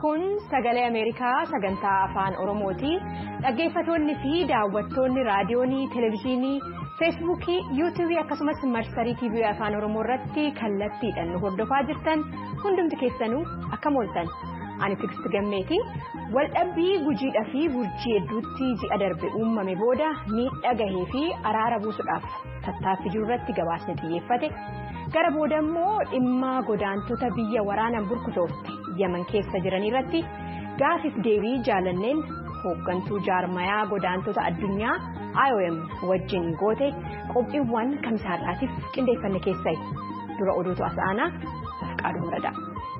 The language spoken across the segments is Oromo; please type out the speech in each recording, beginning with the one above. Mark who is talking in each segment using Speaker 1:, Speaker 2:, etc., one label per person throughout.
Speaker 1: Kun sagalee Ameerikaa sagantaa afaan Oromooti. Dhaggeeffattoonni fi daawwattoonni raadiyoonii, televezyiinii, feesbuukii, yuutuubii akkasumas marsarii TV afaan Oromoo irratti kallattiidhaan nu hordofaa jirtan hundumti keessanuu akkam ooltan. Ani Tigist Gammeeti. Waldhabbii gujiidhaa fi burjii hedduutti ji'a darbe uumame booda miidhaa gahee fi araara buusuudhaaf tattaaffii jiru irratti gabaasni xiyyeeffate. Gara booda immoo dhimma godaantota biyya waraanaan burkutoofte Yemen keessa jiran irratti gaafiif deebii jaalanneen hooggantuu jaarmayaa godaantota addunyaa IOM wajjin goote qophiiwwan kamisaarraatiif qindeeffanne keessaa dura oduutu as aanaa Afqaaduu Muradaa.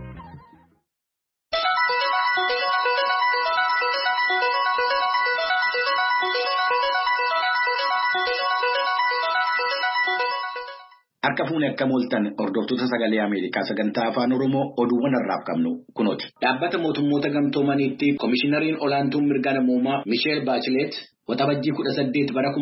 Speaker 2: Akka fuune akka mooltan hordoftoota sagalee Ameerikaa sagantaa afaan Oromoo oduuwwan har'aaf qabnu kunooti. Dhaabbata mootummoota gamtoomaniitti Komishinariin olaantuun mirga namoomaa Michelle Bachelet waxabajjii 18 bara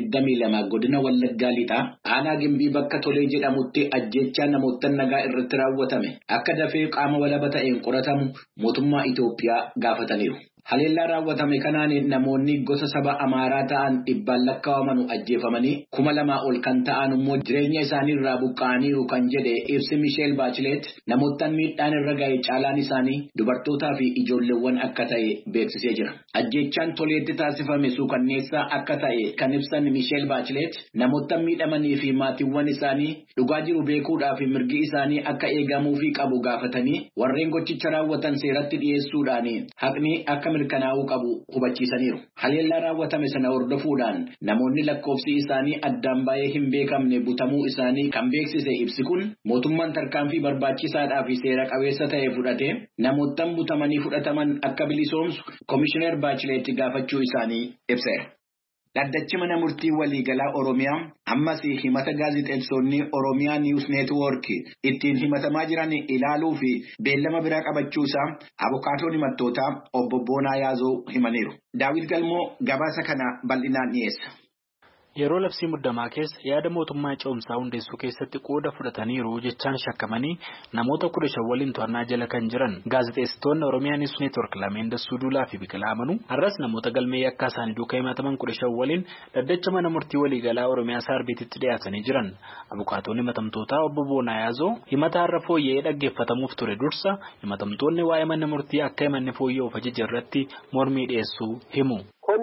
Speaker 2: 2022 godina Wallaggaa Lixaa aanaa Gimbii bakka Tolee jedhamutti ajjeechaa namoota nagaa irratti raawwatame akka dafee qaama walaba ta'een qoratamu mootummaa Itoophiyaa gaafataniiru. Haleellaa raawwatame kanaan namoonni gosa saba Amaaraa ta'an dhibbaan lakkaa'aman ajjeefamanii 2,000 ol kan ta'an immoo jireenya isaanii irraa buqqa'aniiru kan jedhe ibsi Michelle Bachelet namoota miidhaan irra ga'e caalaan isaanii dubartootaa fi ijoolleewwan akka ta'e beeksisee jira. Ajjeechaan Toleetti taasifame suukanneessaa akka ta'e kan ibsan Michelle Bachelet namoota miidhamanii fi maatiiwwan isaanii dhugaa jiru beekuudhaa fi mirgi isaanii akka eegamuufii qabu gaafatanii warreen gochicha raawwatan seeratti dhiyeessuudhaan haqni akka mirkanaa'uu qabu hubachiisaniiru. Haleellaa raawwatame sana hordofuudhaan namoonni lakkoofsi isaanii addaan baay'ee hin beekamne butamuu isaanii kan beeksise ibsi kun mootummaan tarkaanfii barbaachisaadhaa fi seera qabeessa ta'e fudhatee namoottan butamanii fudhataman akka bilisoomsu Komishinar Bachelet gaafachuu isaanii ibseera. Dhaddachi mana murtii waliigalaa Oromiyaa ammas himata gaazexeessonni Oromiyaa News Network ittiin himatamaa jiran ilaaluu fi beellama biraa qabachuusaa abukaatoon himattootaa obbo Boonaa Yaazoo himaniiru. Daawit Galmoo gabaasa kana bal'inaan dhiyeessa.
Speaker 3: Yeroo labsii muddamaa keessa yaada mootummaa ce'umsaa hundeessuu keessatti qooda fudhataniiru jechaan shakkamanii namoota 15 waliin to'annaa jala kan jiran gaazexeessitoonni Oromiyaa News Network lameen Dassuu Duulaa fi Biqilaa Amanuu har'as namoota galmee yakkaa isaanii duukaa himataman 15 waliin dhaddacha mana murtii waliigalaa Oromiyaa Saarbeetitti dhiyaatanii jiran. Abukaatoonni himatamtootaa obbo Boonaa Yaazoo himata har'a fooyya'ee dhaggeeffatamuuf ture dursa himatamtoonni waa'ee mana murtii akka himanni fooyya'uuf ajaja irratti mormii dhiyeessuu himu.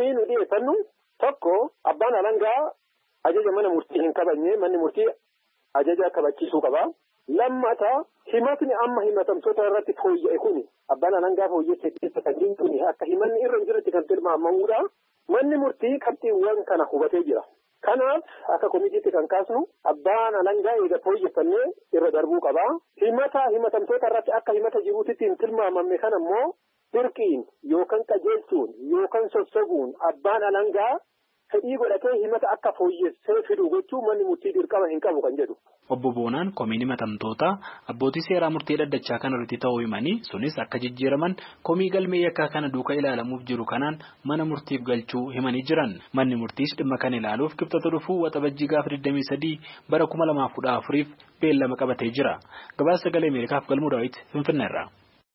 Speaker 4: Tokko abbaan alangaa ajaja mana murtii hin kabajne manni murtii ajaja kabachiisuu qaba. Lammata himatni amma himatamtoota irratti fooyya'e kuni abbaan alangaa fooyyessee keessa kan jiru akka himanni irra hin jirretti kan tilmaamamuudha. Manni murtii qabxiiwwan kana hubatee jira. Kanaaf akka komitiitti kan kaasnu abbaan alangaa eega fooyyeffannee irra darbuu qaba. Himatamtoota irratti akka himata jiruutti hin tilmaamamne kana immoo dirqiin yookaan qajeelchuun yookaan sossobuun abbaan alangaa fedhii godhatee himata akka fooyyessee fidu gochuu manni murtii dirqama hin qabu kan jedhu.
Speaker 3: Obbo Boonaan komiin himatamtoota abbootii seeraa murtii dhaddachaa kana irratti ta'uu himanii sunis akka jijjiiraman komii galmee yakkaa kana duuka ilaalamuuf jiru kanaan mana murtiif galchuu himanii jiran. Manni murtiis dhimma kan ilaaluuf kibxata dhufuu waxabajjii gaafa 23 bara 2014 beellama qabatee jira. Gabaasa sagalee Ameerikaaf Galmuu Daawit Finfinneerraa.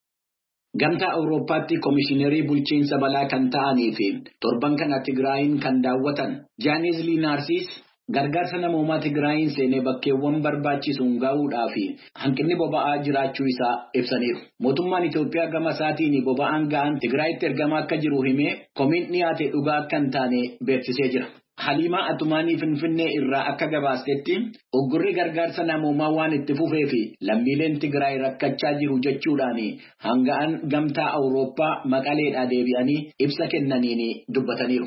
Speaker 2: Gamtaa Awurooppaatti Komishinerii bulchiinsa balaa kan ta'anii fi torban kana Tigraayin kan daawwatan Jaanis Liinaarsiis gargaarsa namoomaa Tigraayin seenee bakkeewwan barbaachisuun gahuudhaa fi hanqinni boba'aa jiraachuu isaa ibsaniiru. Mootummaan Itoophiyaa gama isaatiin boba'aan gahaan Tigraayitti ergamaa akka jiru himee komiin dhiyaate dhugaa akka hin taane beeksisee jira. Haliimaa Atumaanii Finfinnee irraa akka gabaastetti uggurri gargaarsa namoomaa waan itti fufee fi lammiileen Tigraay rakkachaa jiru jechuudhaan hanga'an gamtaa Awurooppaa Maqaleedhaa deebi'anii ibsa kennaniin dubbataniiru.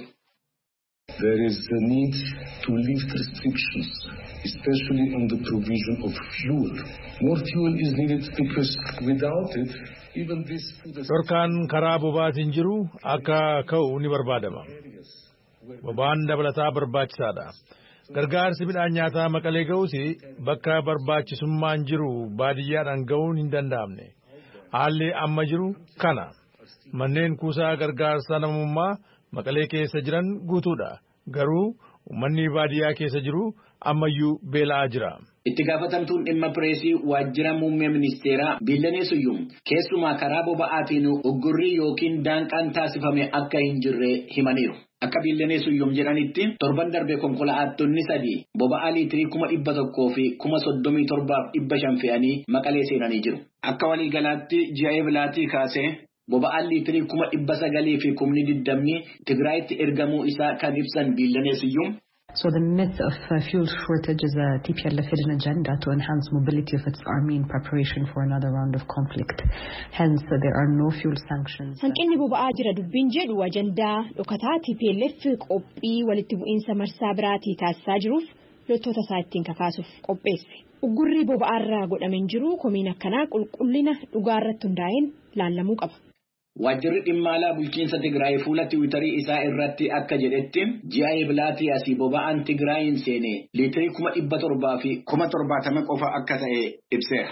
Speaker 5: There is a need to lift restrictions, especially on the provision of fuel. More fuel is needed because without it, even this food...
Speaker 6: Dhorkaan karaa boba'aatiin jiru akka ka'u ni barbaadama. Boba'aan dabalataa barbaachisaadha. Gargaarsi midhaan nyaataa Maqalee ga'uus bakka barbaachisummaan jiru baadiyyaadhaan ga'uun hin danda'amne. Haalli amma jiru kana. Manneen kuusaa gargaarsa namummaa Maqalee keessa jiran guutuudha. Garuu uummanni baadiyyaa keessa jiru ammayyuu beela'aa jira.
Speaker 2: Itti gaafatamtuun dhimma pireesii waajjira muummee ministeeraa Billanee Suyyum keessumaa karaa boba'aatiin uggurrii yookiin daanqaan taasifame akka hin jirre himaniiru. Akka Billanee Suyyum jedhanitti torban darbe konkolaattonni 3 boba'aa liitirii 100 fi 37,500 fe'anii Maqalee seenanii jiru. Akka waliigalaatti ji'a eebilaatii kaasee boba'aan liitirii 900 fi 20 Tigraayitti ergamuu isaa kan ibsan Billanee Suyyum.
Speaker 7: So the myth of fuel shortage is a TPLF hidden agenda to enhance mobility of its army in preparation for another round of conflict. Hence, there are no fuel sanctions.
Speaker 1: Hanqinni boba'aa jira dubbiin jedhu ajandaa dhokataa TPLF qophii walitti bu'iinsa marsaa biraatii taasisaa jiruuf loltoota isaa ittiin kakaasuuf qopheesse. Uggurri boba'aarraa godhameen jiru komiin akkanaa qulqullina dhugaarratti hundaa'een laallamuu qaba.
Speaker 2: Waajjirri dhimma alaa bulchiinsa Tigraay fuula Tiwiitarii isaa irratti akka jedhetti ji'a eebilaatii asii boba'aan Tigraayin seenee liitirii 700 fi 70 qofa akka ta'e ibseera.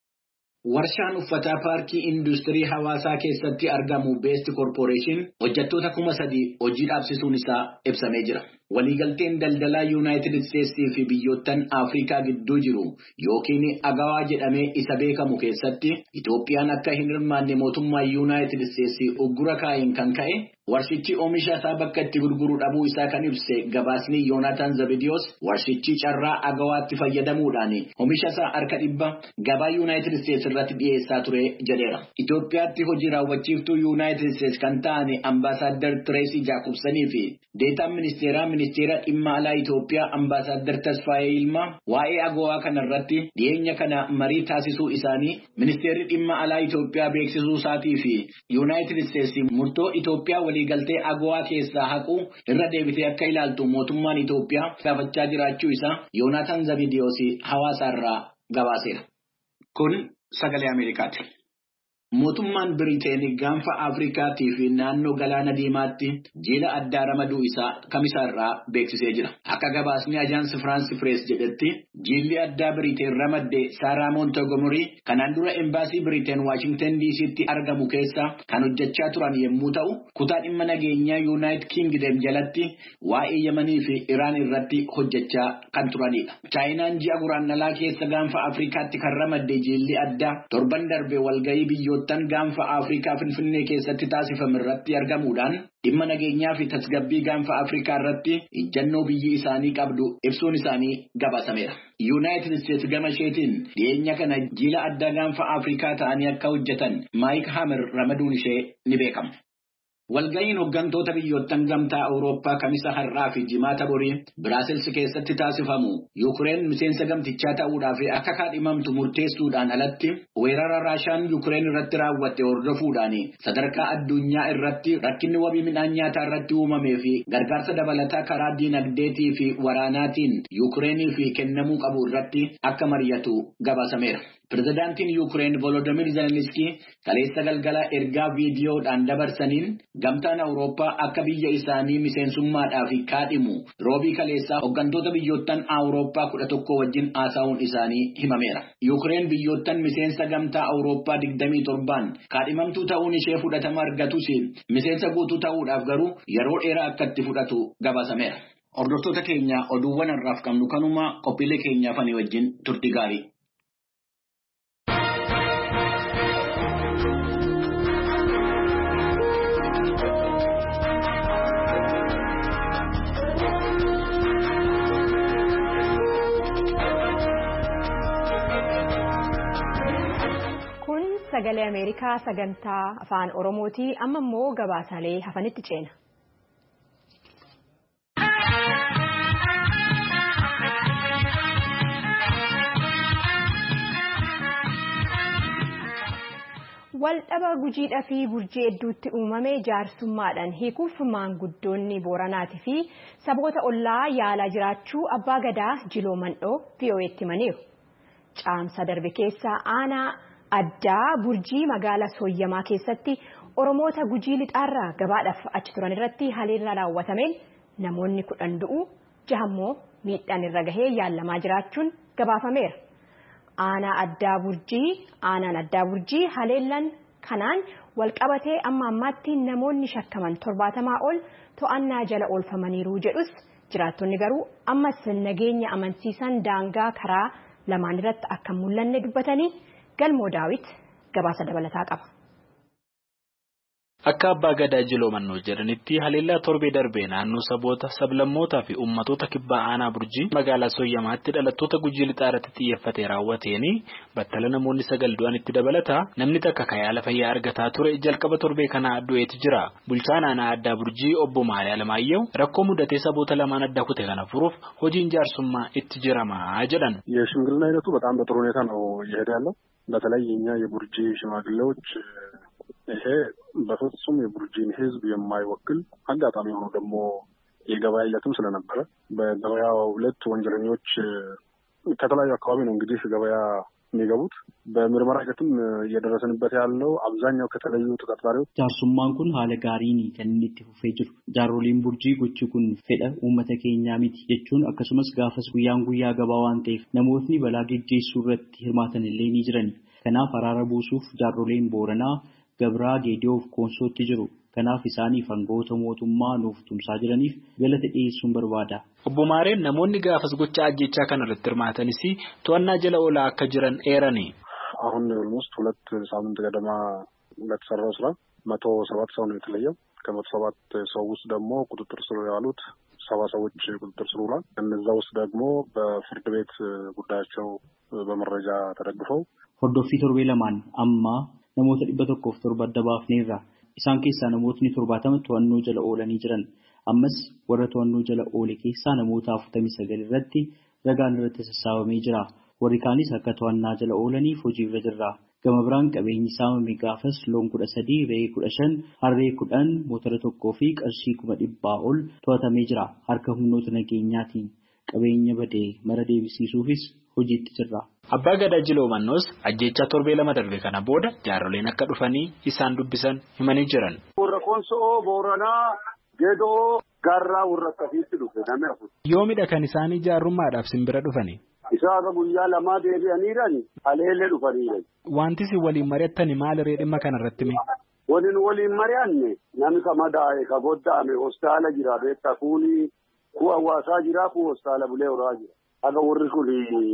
Speaker 2: Warshaan uffataa paarkii industirii hawaasaa keessatti argamu Beest Corporation hojjettoota 3,000 hojii dhaabsisuun isaa ibsamee jira. Waliigalteen daldalaa Yuunaayitid Isteetsii fi biyyoottan Afrikaa gidduu jiru yookiin agawaa jedhamee isa beekamu keessatti Itoophiyaan akka hin hirmaanne mootummaa Yuunaayitid Isteetsii uggura kaa'een kan ka'e warshichi oomisha isaa bakka itti gurguru dhabuu isaa kan ibse gabaasni Yoonaatan Zabidiyoos warshichi carraa agawaatti fayyadamuudhaan oomisha isaa harka 100 gabaa Yuunaayitid Isteets irratti dhiyeessaa ture jedheera. Itoophiyaatti hojii raawwachiiftuu Yuunaayitid Isteets kan ta'an Ambaasaadder Tireesii Jaakobsanii fi deetaan ministeera dhimma alaa Itoophiyaa Ambaasaadder Tasfaayee Ilmaa waa'ee agawaa kanarratti dhiyeenya kana marii taasisuu isaanii ministeerri dhimma alaa Itoophiyaa beeksisuu isaatii fi Yuunaayitid Isteets murtoo Itoophiyaa waliigaltee agawaa keessaa haquu irra deebitee akka ilaaltu mootummaan Itoophiyaa gaafachaa jiraachuu isaa Yoonaatan Zabidiyoos hawaasaarraa gabaaseera. Kun sagalee Ameerikaati. Mootummaan Biriteen gaanfa Afrikaatii fi naannoo galaana diimaatti jiila addaa ramaduu isaa kamisaarraa beeksisee jira. Akka gabaasni ajaansi Firaansi Pirees jedhetti jiilli addaa Biriteen ramadde Saaraa Moontogomorii kanaan dura embaasii Biriteen Waashingtan DC'tti argamu keessa kan hojjechaa turan yommuu ta'u, kutaa dhimma nageenyaa Yuunaayitid Kingdom jalatti waa'ee Yemanii fi Iraan irratti hojjechaa kan turanidha. Chaayinaan ji'a guraandhalaa keessa gaanfa Afrikaatti kan ramadde jiilli addaa torban darbe walgahii biyyoota gaanfa Afrikaa Finfinnee keessatti taasifame irratti argamuudhaan dhimma nageenyaa fi tasgabbii gaanfa Afrikaa irratti ejjennoo biyyi isaanii qabdu ibsuun isaanii gabaasameera. Yuunaayitid Isteets gama isheetiin dhiyeenya kana jiila addaa gaanfa Afrikaa ta'anii akka hojjetan Maayik Haamer ramaduun ishee ni beekama. Walga'iin hooggantoota biyyoottan gamtaa Awurooppaa kamisa har'aa fi jimaata borii Biraasels keessatti taasifamu Yuukireen miseensa gamtichaa ta'uudhaaf akka kaadhimamtu murteessuudhaan alatti weerara Raashaan Yuukireen irratti raawwatte hordofuudhaan sadarkaa addunyaa irratti rakkinni wabii midhaan nyaataa irratti uumamee fi gargaarsa dabalataa karaa diinagdeetii fi waraanaatiin Yuukireeniif kennamuu qabu irratti akka mari'atu gabaasameera. Pirezidaantiin Yuukireen Volodymyr Zelensky kaleessa galgala ergaa viidiyoodhaan dabarsaniin gamtaan Awurooppaa akka biyya isaanii miseensummaadhaaf kaadhimu roobii kaleessaa hooggantoota biyyoottan Awurooppaa 11 wajjin haasa'uun isaanii himameera. Yuukireen biyyoottan miseensa gamtaa Awurooppaa 27 kaadhimamtuu ta'uun ishee fudhatama argatus miseensa guutuu ta'uudhaaf garuu yeroo dheeraa akka itti fudhatu gabaasameera. Hordoftoota keenya oduuwwan har'aaf qabnu kanuma qophiilee keenyaaf ani wajjin turtii gaarii.
Speaker 1: Sagalee Ameerikaa sagantaa afaan Oromooti amma immoo gabaasaalee hafanitti ceena. Waldhaba gujiidhaa fi burjii hedduutti uumame jaarsummaadhaan hiikuuf maanguddoonni Booranaatii fi saboota ollaa yaalaa jiraachuu abbaa gadaa Jiloo Mandhoo VOA'tti himaniiru. Caamsa darbe keessa aanaa addaa burjii magaalaa Sooyyamaa keessatti Oromoota gujii lixaarraa gabaadhaaf achi turan irratti haleellaa raawwatameen namoonni 10 du'uu 6 immoo miidhaan irra gahee yaalamaa jiraachuun gabaafameera. Aanaan addaa burjii haleellaan kanaan walqabatee amma ammaatti namoonni shakkaman 70 ol to'annaa jala oolfamaniiru jedhus jiraattonni garuu ammas nageenya amansiisan daangaa karaa lamaan irratti akka mul'anne dubbatanii Galmoo Daawit gabaasa dabalataa qaba.
Speaker 3: Akka abbaa gadaa Jiloo Mannoo jedhanitti haleellaa torbee darbee naannoo saboota sablammootaa fi uummattoota kibbaa aanaa Burjii magaalaa Sooyyamaatti dhalattoota Gujii Lixaa irratti xiyyeeffatee raawwateen battala namoonni 9 du'an itti dabalata namni takka yaala fayyaa argataa ture jalqaba torbee kanaa du'eeti jira. Bulchaan aanaa addaa Burjii obbo Maariyaa Lamayyew rakkoo mudatee saboota lamaan adda kute kana furuuf hojiin jaarsummaa itti jiramaa jedhan.
Speaker 8: የሽምግልና አይነቱ በጣም በጥሩ ሁኔታ ነው እየሄደ ያለው በተለይ የኛ የቡርጂ ሽማግሌዎች ይሄ በፍጹም የቡርጂን ህዝብ የማይወክል አጋጣሚ ሆኖ ደግሞ የገበያ ዕለትም ስለነበረ በገበያው ሁለት ወንጀለኞች ከተለያዩ አካባቢ ነው እንግዲህ ገበያ የሚገቡት በምርመራ ሂደትም እየደረሰንበት ያለው አብዛኛው ከተለዩ ተጠርጣሪዎች
Speaker 9: ጃርሱማን ኩን ሀለ ጋሪኒ ከንኒት ፉፌ ጅሩ ጃሮሊን ቡርጂ ጎቹ ኩን ፌደ ኡመተ ኬኛ ሚት ጀቹን አከሱመስ ጋፈስ ጉያን ጉያ ገባዋን ጤፍ ነሞትኒ በላጌጄ ሱረት ህርማተን ሌኒ ጅረኒ ከናፍ አራራ ቡሱፍ ጃሮሊን ቦረና ገብራ ጌዲዮፍ ኮንሶት ጅሩ ከናፍ ኢሳኒ ፈንጎቶ ሞቱማ ኑፍ ቱምሳ ጅረኒፍ ገለተ ዲሱን በርባዳ
Speaker 3: obbo Maareen namoonni gaafas gocha ajjechaa kana irratti hirmaatanis to'annaa jala oolaa akka jiran eerani.
Speaker 8: አሁን ኦልሞስት 2 ሳምንት ገደማ ለተሰራው ስራ 107 ሰው ነው የተለየው። ከ107 ሰው ውስጥ ደግሞ ቁጥጥር ስር ያሉት 70 ሰዎች ቁጥጥር ስር ውሏል። እነዛ ውስጥ ደግሞ በፍርድ ቤት ጉዳያቸው በመረጃ ተደግፈው
Speaker 9: ሆርዶፊ ቶርቤ ለማን አማ ነሞተ ዲበተኮፍ ቶርባ ደባፍኔራ ኢሳን ኬሳ ነሞትኒ ቶርባተም to'annoo jala oolanii jiran ammas warra to'annoo jala oole keessaa namoota 49 irratti ragaan irratti sassaabamee jira. Warri kaanis akka to'annaa jala oolaniif hojii irra jirra. Gama biraan qabeenyi saamame gaafas loon 13, re'ee 15, harree 10, motora tokkoo fi qarshii 100 ol to'atamee jira. Harka humnoota nageenyaatiin qabeenya badee mara deebisiisuufis hojiitti jirra.
Speaker 3: Abbaa Gadaa Jiloo Mannoos ajjechaa torbee 2 darbe kana booda jaaroleen akka dhufanii isaan dubbisan himanii jiran.
Speaker 10: Warra Konsoo Booranaa Gedoo Garraa warra akkasiitti dhufe namni afur.
Speaker 3: Yoomidha kan isaanii jaarrummaadhaaf simbira dhufani.
Speaker 10: Isaan guyyaa lamaa deebi'aniirani haleellee dhufaniirani.
Speaker 3: Wanti si waliin mari'attani maal ree dhimma kanarratti mee?
Speaker 10: Waliin mari'anne namni kama daa'e ka goddaame hospitaala jira beektaa kuuni ku hawaasaa jira ku hospitaala bulee horaa jira. Aga warri kun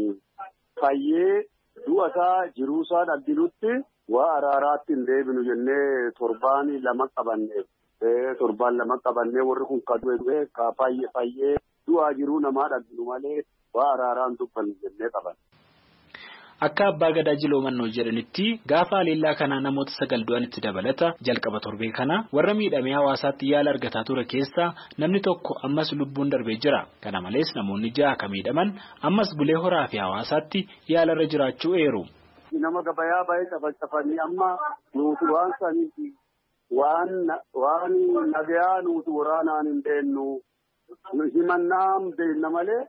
Speaker 10: fayyee du'asaa jiruusaa dhabdinutti waa araaraatti hin deebinu jennee torbaan lama qabanneef. Torbaan lama qabannee warri kun ka du'e ka fayyee du'aa jiruu namaa dhabdinu malee waa araaraan dubbannu jennee qaban.
Speaker 3: Akka abbaa Gadaa Jiloo Mannoo jedhanitti gaafa haleellaa kanaa namoota 9 du'an itti dabalata jalqaba torbee kana warra miidhamee hawaasaatti yaala argataa ture keessaa namni tokko ammas lubbuun darbee jira. Kana malees namoonni 6 ka miidhaman ammas bulee horaa fi hawaasaatti yaala irra jiraachuu eeru.
Speaker 10: Nama gabayaa baay'ee cafanii amma nuti waan saniiti waan nagayaa nuti waraanaan hin deennu himannaan deenna malee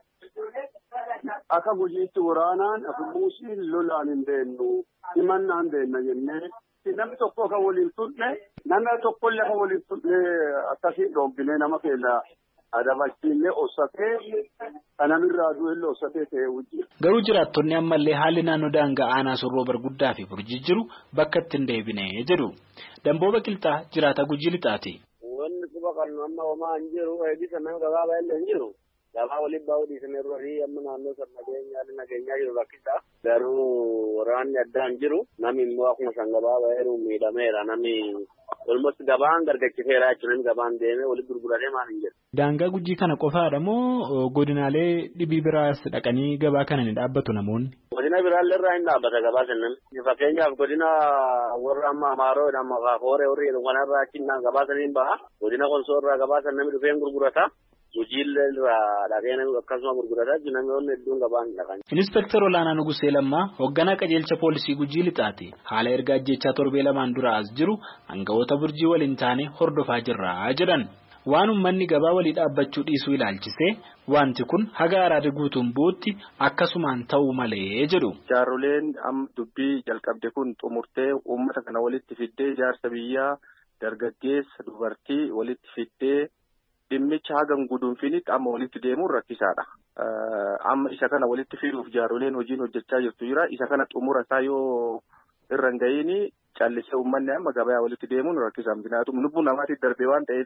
Speaker 10: akka gujiitti waraanaan afumuusiin lolaan hin deennu himannaan deenna jennee namni tokko kan waliin turre namni tokkollee kan waliin turre akkasii dhoobinee nama keenya adabachiillee ossatee kanamirraa du'ellee ossatee ta'ee wujji.
Speaker 3: Garuu jiraattonni ammallee haalli naannoo daangaa aanaa Sorroo Barguddaa fi Burjii jiru bakka itti hin deebine jedhu. Dambooba Qilxaa jiraata Gujii Lixaati.
Speaker 11: Wanni suba kan amma homaa hin jiru eegisa nama gabaabaa illee hin jiru. Gabaa waliin bahu dhiisanii irratti amma naannoo nageenyaa jiru rakkisa. Garuu waraanni addaa hin jiru. Namni immoo akkuma san gabaabaa jiru miidhameera. Namni olmost gabaan gargachiseera jechuun gabaan deemee waliin gurguratee maal hin jiru.
Speaker 3: Daangaa Gujii kana qofaadha moo godinaalee dhibii biraas dhaqanii gabaa kana ni dhaabbatu namoonni?
Speaker 11: Godina biraallee irraa hin dhaabbata gabaa sannan. Fakkeenyaaf godina warra amma Amaaroo amma Hooree warri jedhu kanarraa achiin gabaa saniin baha. Godina Konsoo irraa gabaa san namni dhufee gurgurata. Gujiillee irraa dhaqee namni akkasuma gurgurataa jiru namni hedduun gabaan dhaqan.
Speaker 3: Inspektar Olaanaa Nugusee Lammaa hoogganaa qajeelcha poolisii Gujii Lixaati. Haala erga ajjechaa torbee lamaan dura as jiru aangawoota Burjii waliin taane hordofaa jirra jedhan. Waan uummanni gabaa walii dhaabbachuu dhiisuu ilaalchisee wanti kun haga araada guutuun bu'utti akkasumaan ta'uu malee jedhu.
Speaker 8: Jaaroleen dubbii jalqabde kun xumurtee uummata kana walitti fiddee jaarsa biyyaa dargaggeessa dubartii walitti fiddee dhimmicha hagam guduunfinitti amma walitti deemuun rakkisaadha. Amma isa kana walitti fiduuf jaaroleen hojiin hojjechaa jirtu jira. Isa kana xumura isaa yoo irra hin ga'iin callisee uummanni amma gabaa walitti deemuun rakkisaa. Minaatum lubbuu namaatiif darbee waan ta'eef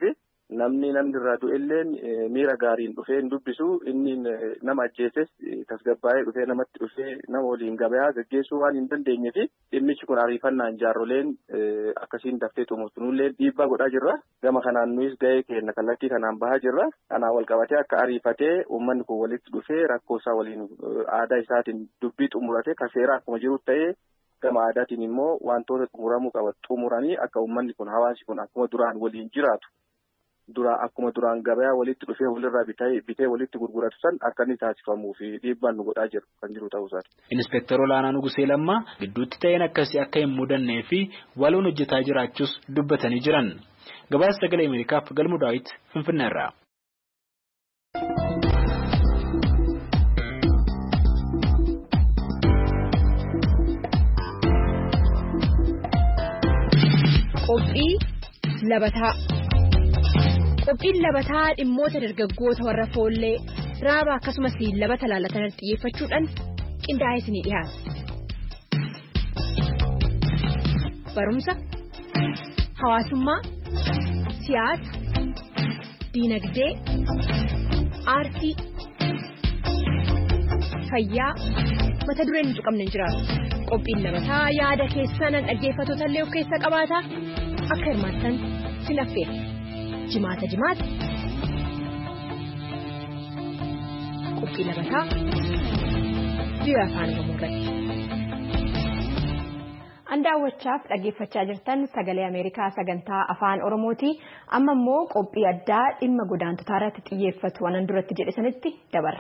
Speaker 8: namni irraa du'elleen miira gaariin dhufee hin dubbisu inni nama ajjeeses tasgabbaa'ee dhufee namatti dhufee nama waliin gabayaa gaggeessuu waan hin dandeenye fi dhimmichi kun ariifannaan jaarroleen akkasiin daftee xumurtuunillee dhiibbaa godhaa jirra. Gama kanaan nuyis gahee keenya kallattii kanaan bahaa jirra. Kanaan wal qabatee akka ariifatee uummanni kun walitti dhufee rakkoo isaa waliin aadaa isaatiin dubbii xumurate kan seeraa akkuma jiru ta'ee gama aadaatiin immoo wantoota xumuramuu qaban xumuranii akka uummanni kun hawaasi kun akkuma duraan waliin jiraatu. Akkuma duraan gabayaa walitti dhufee walirraa bitee walitti gurguratu san akka inni taasifamuu fi dhiibbaan nu godhaa jiru kan jiru ta'uu isaati.
Speaker 3: Inspektar Olaanaa Nugusee Lammaa gidduutti ta'een akkasii akka hin mudannee fi waloon hojjetaa jiraachuus dubbatanii jiran. Gabaasa Sagalee Ameerikaaf Galmuu Daawit Finfinneerraa.
Speaker 1: Qophii labataa. Qophiin labataa dhimmoota dargaggoota warra foollee raaba akkasumas labata laalatan xiyyeeffachuudhaan qindaa'ee isinii dhiyaata. Barumsa, hawaasummaa, siyaasa, diinagdee, aartii, fayyaa mata dureen hin tuqamne hin jiraatu. Qophiin labataa yaada keessan dhaggeeffattoota illee of keessa qabaata akka hirmaattan sin affeera. Jimaata qophii labataa biyya afaan Oromoorratti. Daawwachaaf dhaggeeffachaa jirtan Sagalee Ameerikaa sagantaa afaan Oromooti. Amma immoo qophii addaa dhimma godaantotaa irratti xiyyeeffatu waan duratti jedhe sanitti dabarra.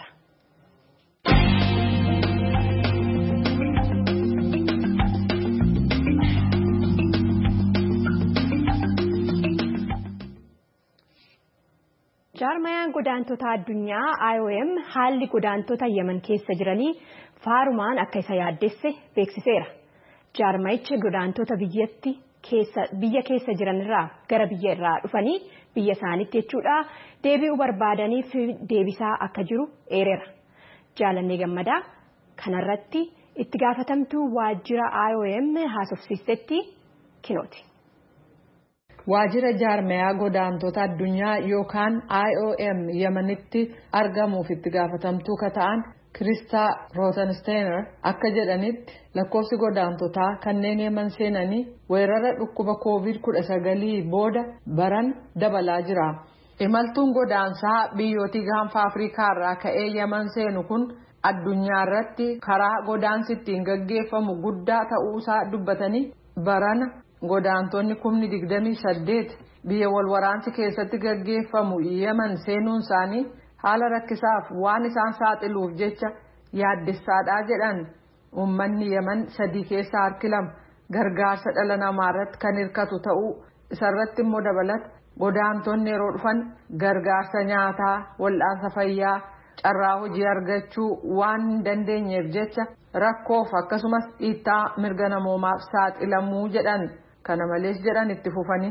Speaker 1: Jaarmayaan godaantota addunyaa IOM haalli godaantota Yemen keessa jiranii faarumaan akka isa yaaddesse beeksiseera. Jaarmayichi godaantota biyya keessa jiranirraa gara biyya irraa dhufanii biyya isaaniitti jechuudha deebi'uu barbaadaniif deebisaa akka jiru eereera. Jaalannee Gammadaa kanarratti itti gaafatamtuu waajjira IOM haasofsiistetti kinooti.
Speaker 12: Waajjira jaarmayaa godaantota addunyaa yookaan IOM Yemenitti argamuuf itti gaafatamtuu ka ta'an Kiristaa Rootensteiner akka jedhanitti lakkoofsi godaantotaa kanneen Yemen seenanii weerara dhukkuba COVID-19 booda baran dabalaa jira. Imaltuun godaansaa biyyootii gaanfa Afrikaa irraa ka'ee Yemen seenu kun addunyaa irratti karaa godaansi ittiin gaggeeffamu guddaa ta'uusaa dubbatanii barana godaantonni 28 biyya walwaraansi keessatti gaggeeffamu Yemen seenuun isaanii haala rakkisaaf waan isaan saaxiluuf jecha yaaddessaadhaa jedhan. Uummanni Yemen 3 keessaa harki 2 gargaarsa dhala namaa irratti kan hirkatu ta'uu isarratti immoo dabalata godaantonni yeroo dhufan gargaarsa nyaataa, wal'aansa fayyaa, carraa hojii argachuu waan hin dandeenyeef jecha rakkoof akkasumas dhiittaa mirga namoomaaf saaxilamuu jedhan. Kana malees jedhan itti fufanii.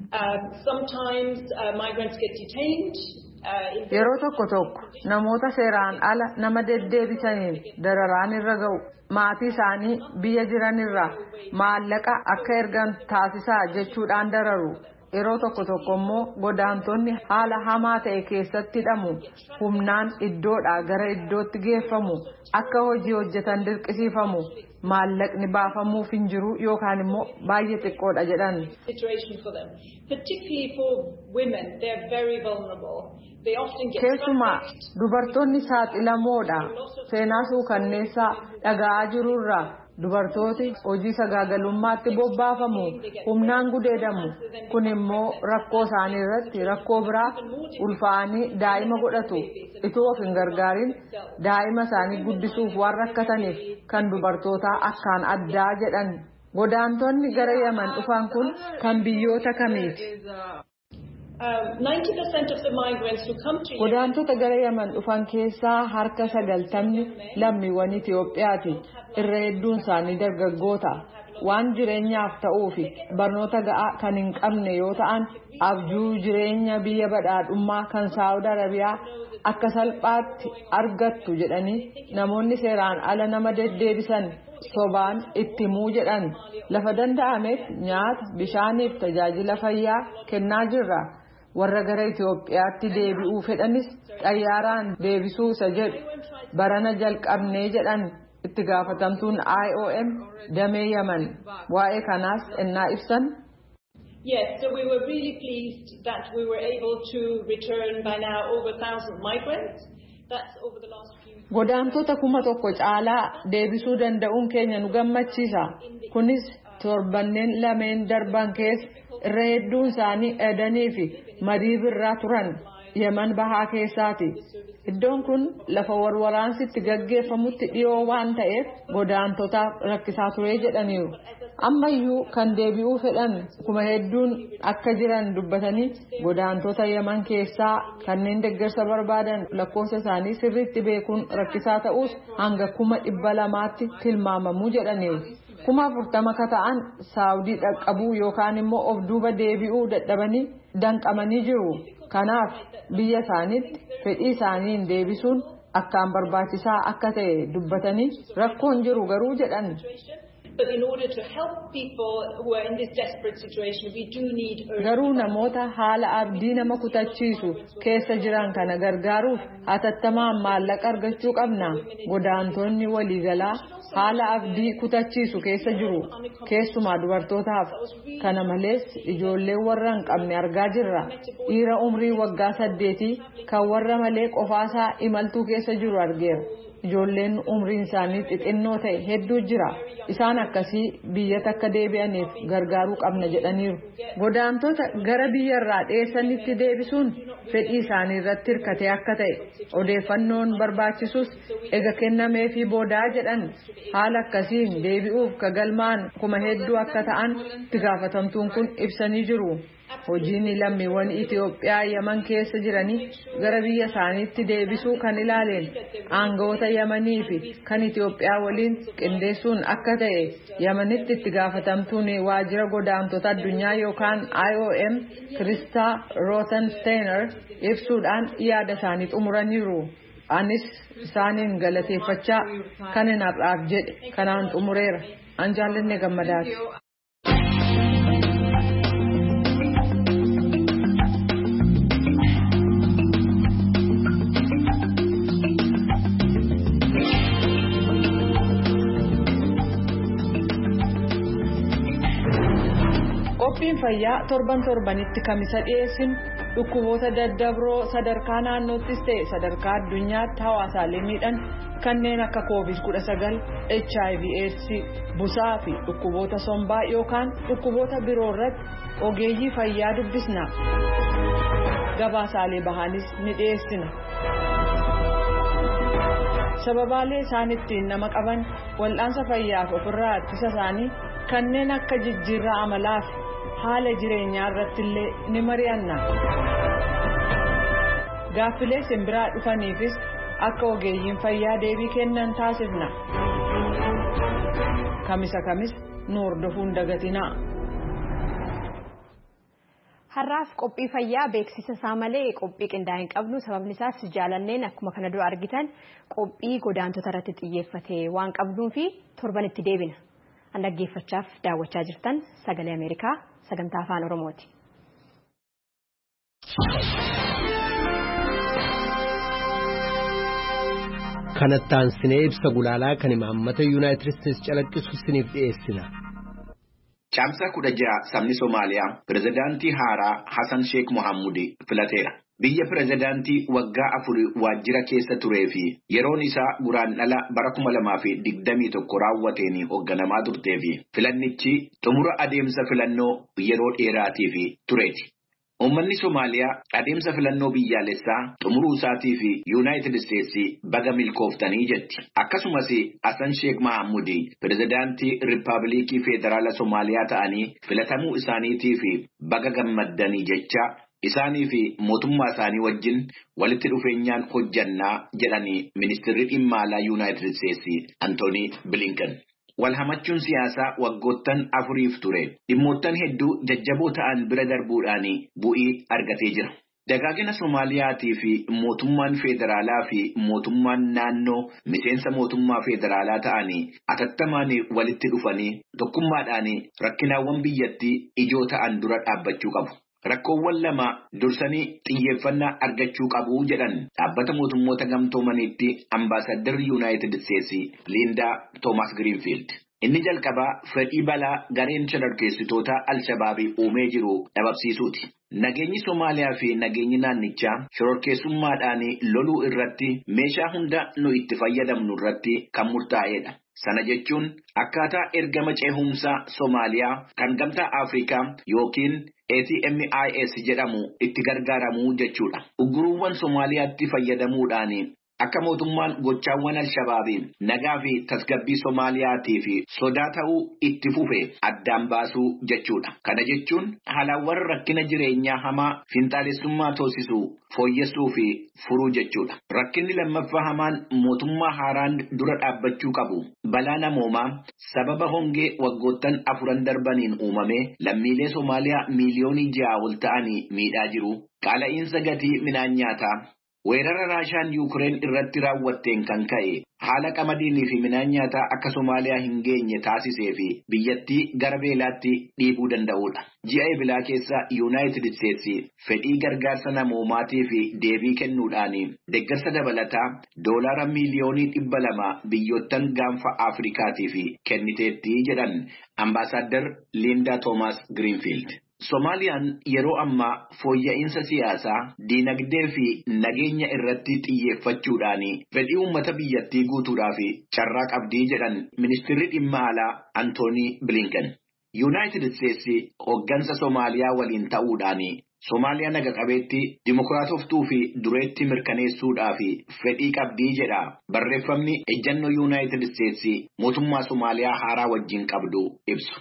Speaker 12: Yeroo tokko namoota seeraan ala nama deddeebisaniin dararaan irra ga'u. Maatii isaanii biyya jiranirraa maallaqa akka ergan taasisaa jechuudhaan dararu. Yeroo tokko immoo godaantonni haala hamaa ta'e keessatti hidhamu. Humnaan iddoodhaa gara iddootti geeffamu. Akka hojii hojjetan dirqisiifamu. Maallaqni baafamuuf hin jiru yookaan immoo baay'ee xiqqoodha jedhan. Keessumaa dubartoonni saaxilamoodha. Seenaa suukanneessaa dhaga'aa jirurraa dubartooti hojii sagaagalummaatti bobbaafamu, humnaan gudeedamu. Kun immoo rakkoo isaanii irratti rakkoo biraa ulfaanii daa'ima godhatu. Itoo of hin gargaarin daa'ima isaanii guddisuuf waan rakkataniif kan dubartootaa akkaan addaa jedhan. Godaantonni gara Yemen dhufan kun kan biyyoota kamiiti? Godaantota gara Yemen dhufan keessaa harka 90 lammiiwwan Itoophiyaati. Irra hedduun isaanii dargaggoota. Waan jireenyaaf ta'uu fi barnoota ga'aa kan hin qabne yoo ta'an abjuu jireenya biyya badhaadhummaa kan Saawud Arabiyaa akka salphaatti argattu jedhanii namoonni seeraan ala nama deddeebisan sobaan itti himuu jedhan. Lafa danda'ameef nyaata, bishaaniif tajaajila fayyaa kennaa jirra. warra gara Itoophiyaatti deebi'uu fedhanis xayyaaraan deebisuu isa jedhu barana jalqabnee jedhan itti gaafatamtuun IOM damee Yaman waa'ee kanaas ennaa ibsan.
Speaker 13: Yes, so we were really pleased that we were able to return by now over 1,000 migrants. That's over the last few years.
Speaker 12: Godaantota 1,000 caalaa deebisuu danda'uun keenya nu gammachiisa. Kunis torbanneen lameen darban keessa irra hedduun isaanii Edanii fi Madiib irraa turan Yaman bahaa keessaati. Iddoon kun lafa waraansitti gaggeeffamutti dhiyoo waan ta'eef godaantotaaf rakkisaa ture jedhaniiru. Ammayyuu kan deebi'uu fedhan kuma hedduun akka jiran dubbatanii godaantota Yaman keessaa kanneen deeggarsa barbaadan lakkoofsa isaanii sirriitti beekuun rakkisaa ta'us hanga 200,000tti tilmaamamuu jedhaniiru. 40,000 ka ta'an Saawudii dhaqqabuu yookaan immoo of duuba deebi'uu dadhabanii danqamanii jiru. Kanaaf biyya isaaniitti fedhii isaaniin deebisuun akkaan barbaachisaa akka ta'e dubbatanii rakkoon jiru garuu jedhan.
Speaker 13: But in order to help people who are in this desperate situation, we do need
Speaker 12: garuu namoota haala abdii nama kutachiisu keessa jiran kana gargaaruuf hatattamaan maallaqa argachuu qabna. Godaantonni waliigalaa haala abdii kutachiisu keessa jiru keessumaa dubartootaaf. Kana malees ijoollee warra hin qabne argaa jirra. Dhiira umrii waggaa 8 kan warra malee qofaasaa imaltuu keessa jiru argeera. Ijoolleen umriin isaanii xixinnoo ta'e hedduu jira. Isaan akkasii biyyatti akka deebi'aniif gargaaruu qabna jedhaniiru. Godaantota gara biyyarraa dheessanitti deebisuun fedhii isaanii irratti hirkatee akka ta'e odeeffannoon barbaachisus ega kennameefii boodaa jedhan. Haala akkasiin deebi'uuf kagalmaan kuma hedduu akka ta'an itti gaafatamtuun kun ibsanii jiru. Hojiin lammiiwwan Itoophiyaa Yaman keessa jiranii gara biyya isaaniitti deebisuu kan ilaaleen aangawoota Yamanii fi kan Itoophiyaa waliin qindeessuun akka ta'e Yamanitti itti gaafatamtuun waajjira godaantota addunyaa yookaan IOM Kiristaa Rootensteiner ibsuudhaan yaada isaanii xumuraniiru. Anis isaaniin galateeffachaa kan har'aaf jedhe kanaan xumureera. An jaallanne gammadaati. Qophiin fayyaa torbanitti kamisa dhiyeessinu dhukkuboota daddabroo sadarkaa naannoottis ta'e sadarkaa addunyaatti hawaasaalee miidhan kanneen akka COVID-19, HIV/AIDS, busaa fi dhukkuboota sombaa yookaan dhukkuboota biroo irratti ogeeyyii fayyaa dubbisna. Gabaasaalee bahaanis ni dhiyeessina. Sababaalee isaan ittiin nama qaban wal'aansa fayyaaf ofirraa ittisa isaanii kanneen akka jijjiirraa amalaa fi haala jireenyaa irratti illee ni mari'anna. Gaaffilee simbiraa dhufaniifis akka ogeeyyiin fayyaa deebii kennan taasifna. Kamisa kamis nu hordofuun dagatinaa.
Speaker 1: Har'aaf qophii fayyaa beeksisa isaa malee qophii qindaa'e hin qabnu. Sababni isaas jaalanneen akkuma kana dura argitan qophii godaantota irratti xiyyeeffate waan qabnuufi torbanitti deebina. An dhaggeeffachaaf daawwachaa jirtan Sagalee Ameerikaa sagantaa afaan Oromooti.
Speaker 14: Kanattaan sinee ibsa gulaalaa kan imaammata Yuunaayitid Isteetsi calaqqisu siniif dhiyeessina.
Speaker 2: Caamsaa 16 sabni Somaaliyaa pirezidaantii haaraa Hassan Sheikh Mohammud filateera. Biyya pirezidaantii waggaa 4 waajjira keessa turee fi yeroon isaa guraandhala bara 2021 raawwateen hoogganamaa turtee fi filannichi xumura adeemsa filannoo yeroo dheeraatiif tureeti. Uummanni Somaaliyaa adeemsa filannoo biyyaalessaa xumuruu isaatii fi Yuunaayitid Isteetsi baga milkooftanii jetti. Akkasumas Hassan Sheikh Mohammud pirezidaantii Riippaabilikii Federaala Somaaliyaa ta'anii filatamuu isaaniitii fi baga gammaddanii jecha isaanii fi mootummaa isaanii wajjin walitti dhufeenyaan hojjannaa jedhanii ministeerri dhimma alaa Yuunaayitid Isteetsi Antoonii Bilinkan. Walhamachuun siyaasaa waggoottan 4 ture. Dhimmoottan hedduu jajjaboo ta'an bira darbuudhaan bu'ii argatee jira. Dagaagina Soomaaliyaatii fi mootummaan federaalaa fi mootummaan naannoo miseensa mootummaa federaalaa ta'anii atattamaan walitti dhufanii tokkummaadhaan rakkinaawwan biyyattii ijoo ta'an dura dhaabbachuu qabu. rakkoowwan lama dursanii xiyyeeffannaa argachuu qabu jedhan dhaabbata mootummoota gamtoomaniitti ambaasaddarri Yuunaayitid Isteetsi Liindaa Toomaas Giriinfiild. Inni jalqabaa fedhii balaa gareen shororkeessitoota Alshabaabii uumee jiru dhabamsiisuuti. Nageenyi Somaaliyaa fi nageenyi naannichaa shororkeessummaadhaan loluu irratti meeshaa hunda nu itti fayyadamnu irratti kan murtaa'edha. Sana jechuun akkaataa ergama ceehumsaa Somaaliyaa kan gamtaa Afrikaa yookiin ATMIS jedhamu itti gargaaramuu jechuudha. Ugguruuwwan Somaaliyaatti fayyadamuudhaan akka mootummaan gochaawwan Alshabaabiin nagaa fi tasgabbii Soomaaliyaatii fi sodaa ta'uu itti fufe addaan baasuu jechuudha. Kana jechuun haalawwan rakkina jireenyaa hamaa finxaalessummaa toosisuu fooyyessuu fi furuu jechuudha. Rakkinni lammaffaa hamaan mootummaa haaraan dura dhaabbachuu qabu. Balaa namoomaa sababa hongee waggoottan 4 darbaniin uumame lammiilee Soomaaliyaa miiliyoonii 6 ol ta'anii miidhaa jiru. Qaala'iinsa gatii midhaan nyaataa. Weerara Raashaan Yuukireen irratti raawwatteen kan ka'e haala qamadiinii fi midhaan nyaataa akka Soomaaliyaa hin geenye taasisee fi biyyattii gara beelaatti dhiibuu danda'udha. Ji'a ebilaa keessa Yuunaayitid Isteetsi fedhii gargaarsa namoomaatii fi deebii kennuudhaan deeggarsa dabalataa $2 miiliyoonii 200 biyyoottan gaanfa Afrikaatii fi kenniteetti jedhan ambaasaddar Liindaa Toomaas Giriinfiild. Soomaaliyaan yeroo ammaa fooyya'insa siyaasaa, diinagdee fi nageenya irratti xiyyeeffachuudhaan fedhii uummata biyyattii guutuudhaaf carraa qabdii jedhan ministeerri dhimma alaa Antoonii Bilinken. Yuunaayitid Isteetsi hooggansa Soomaaliyaa waliin ta'uudhaan Soomaaliyaa naga qabeetti dimokiraatoftuu fi dureetti mirkaneessuudhaaf fedhii qabdii jedha barreeffamni ejjannoo Yuunaayitid Isteetsi mootummaa Soomaaliyaa haaraa wajjin qabdu ibsu.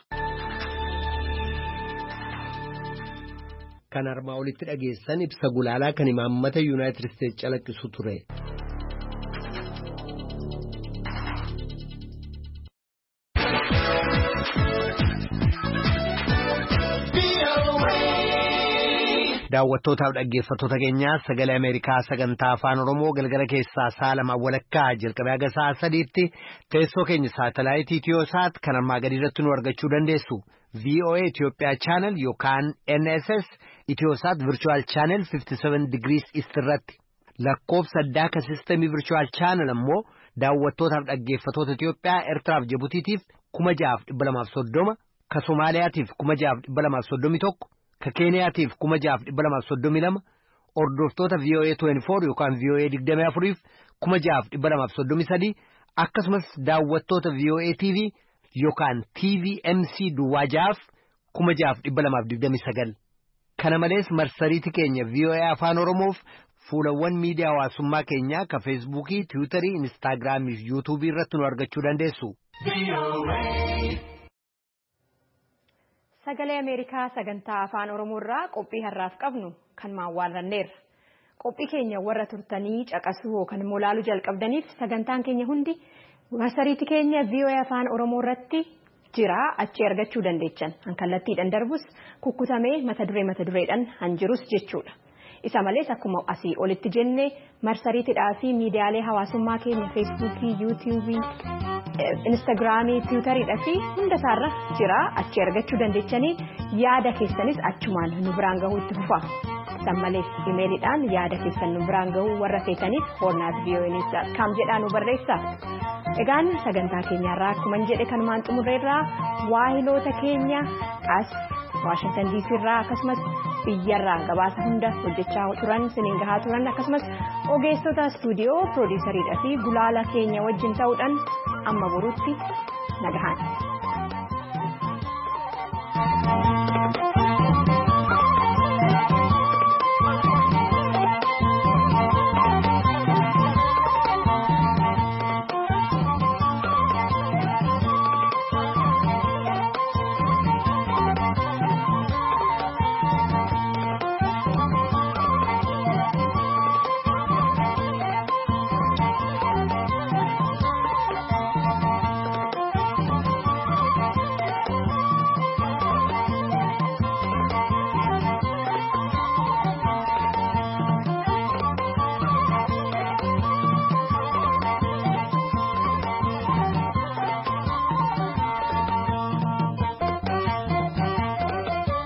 Speaker 14: Kan armaa olitti dhageessan ibsa gulaalaa kan imaammata Yuunaayitid Isteetsi calaqqisu ture. Daawwattootaaf dhaggeeffattoota keenyaa sagalee Ameerikaa sagantaa afaan Oromoo galgala keessaa sa'a 2 walakkaa jalqabee haga sa'a 3tti teessoo keenya saatalaayitii Itiyoosaat kan armaa gadi irratti nu argachuu dandeessu. VOA Itoophiyaa Channel yookaan NSS Itiyoosaat Virtual Channel 57 degrees East irratti. Lakkoofsa addaa ka sistemii Virtual Channel ammoo daawwattootaaf dhaggeeffattoota Itoophiyaa Eertiraaf Jibutiitiif 6230 ka Somaaliyaatiif 6231 ka Keeniyaatiif 6232 hordoftoota VOA 24 yookaan VOA 24 6233 akkasumas daawwattoota VOA TV yookaan TVMC Duwwaajaaf 6229 kana malees marsariitii keenya VOA Afaan Oromoof fuulawwan miidiyaa hawaasummaa keenyaa ka Feesbuukii, Tiwiitarii, Instaagiraamii fi Yuutuubii irratti nu argachuu dandeessu.
Speaker 1: Sagalee Ameerikaa sagantaa afaan Oromoo irraa qophii har'aaf qabnu kan maawwaarranneerra. Qophii keenya warra turtanii caqasuu kan immoo laaluu jalqabdaniif sagantaan keenya hundi marsariitii keenya VOA afaan Oromoo irratti jira achi argachuu dandeechan. Han kallattiidhaan darbus kukkutamee mata dureedhaan han jirus jechuudha. Isa malees akkuma asii olitti jenne marsariitiidhaa fi miidiyaalee hawaasummaa keenya Feesbuukii, Yuutuubii, Instaagiraamii, Tiwiitariidhaa fi hunda isaarra jira achi argachuu dandeechanii yaada keessanis achumaan nu biraan gahuu itti fufa. San malees imeeliidhaan yaada keessan nu biraan gahuu warra feetaniif hornaat.voanews.com jedhaa nu barreessa. Egaan sagantaa keenyarraa akkuma jedhe kanumaan xumurreerraa waahiloota keenya as Washington DC irraa akkasumas biyyarraa gabaasa hunda hojjechaa turan siniin gahaa turan akkasumas ogeessota istuudiyoo piroodiisariidhaa fi gulaala keenya wajjin ta'uudhaan amma boruutti nagahaan.